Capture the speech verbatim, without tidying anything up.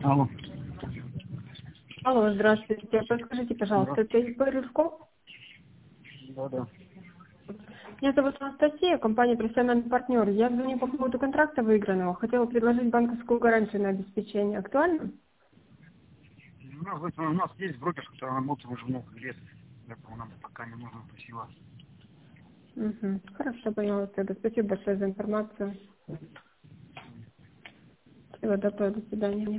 Алло. Алло, здравствуйте. Подскажите, пожалуйста, это ИП Рыжков? Да, да. Меня зовут Анастасия, компания «Профессиональный партнер». Я звоню по поводу контракта выигранного. Хотела предложить банковскую гарантию на обеспечение. Актуально? У нас, у нас есть брокер, который работает уже много лет. Поэтому нам пока не нужно, спасибо. Угу. Хорошо, поняла. Тогда спасибо большое за информацию. Всего доброго, до свидания.